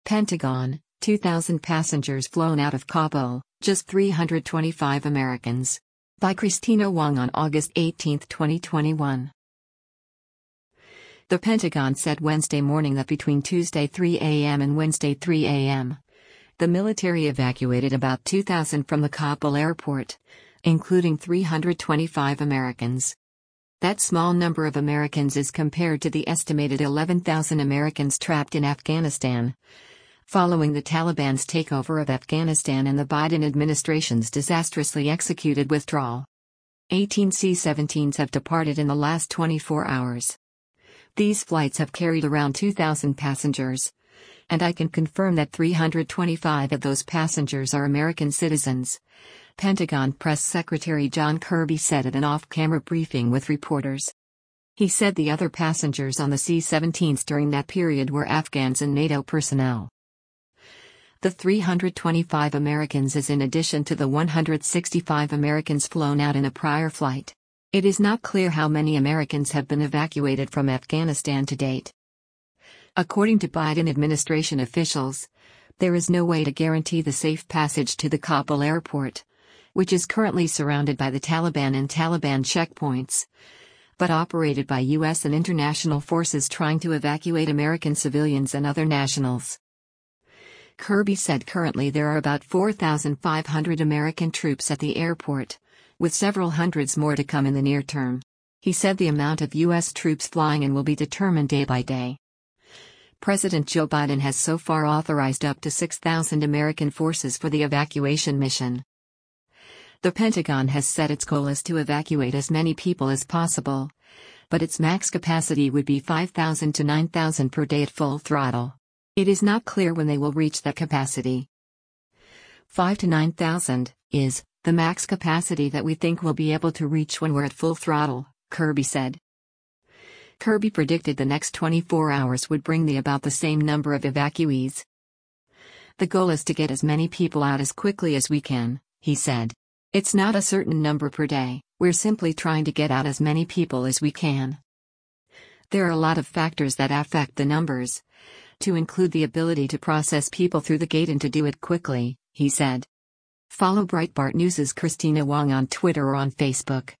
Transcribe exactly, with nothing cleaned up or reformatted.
Pentagon, two thousand passengers flown out of Kabul, just three hundred twenty-five Americans. By Christina Wong on August eighteenth, twenty twenty-one. The Pentagon said Wednesday morning that between Tuesday three a m and Wednesday three a m, the military evacuated about two thousand from the Kabul airport, including three hundred twenty-five Americans. That small number of Americans is compared to the estimated eleven thousand Americans trapped in Afghanistan, following the Taliban's takeover of Afghanistan and the Biden administration's disastrously executed withdrawal. eighteen C seventeens have departed in the last twenty-four hours. These flights have carried around two thousand passengers, and I can confirm that three hundred twenty-five of those passengers are American citizens, Pentagon Press Secretary John Kirby said at an off-camera briefing with reporters. He said the other passengers on the C seventeens during that period were Afghans and NATO personnel. The three hundred twenty-five Americans is in addition to the one hundred sixty-five Americans flown out in a prior flight. It is not clear how many Americans have been evacuated from Afghanistan to date. According to Biden administration officials, there is no way to guarantee the safe passage to the Kabul airport, which is currently surrounded by the Taliban and Taliban checkpoints, but operated by U S and international forces trying to evacuate American civilians and other nationals. Kirby said currently there are about four thousand five hundred American troops at the airport, with several hundreds more to come in the near term. He said the amount of U S troops flying in will be determined day by day. President Joe Biden has so far authorized up to six thousand American forces for the evacuation mission. The Pentagon has said its goal is to evacuate as many people as possible, but its max capacity would be five thousand to nine thousand per day at full throttle. It is not clear when they will reach that capacity. five to nine thousand is the max capacity that we think we'll be able to reach when we're at full throttle, Kirby said. Kirby predicted the next twenty-four hours would bring the about the same number of evacuees. The goal is to get as many people out as quickly as we can, he said. It's not a certain number per day, we're simply trying to get out as many people as we can. There are a lot of factors that affect the numbers, to include the ability to process people through the gate and to do it quickly, he said. Follow Breitbart News' Christina Wong on Twitter or on Facebook.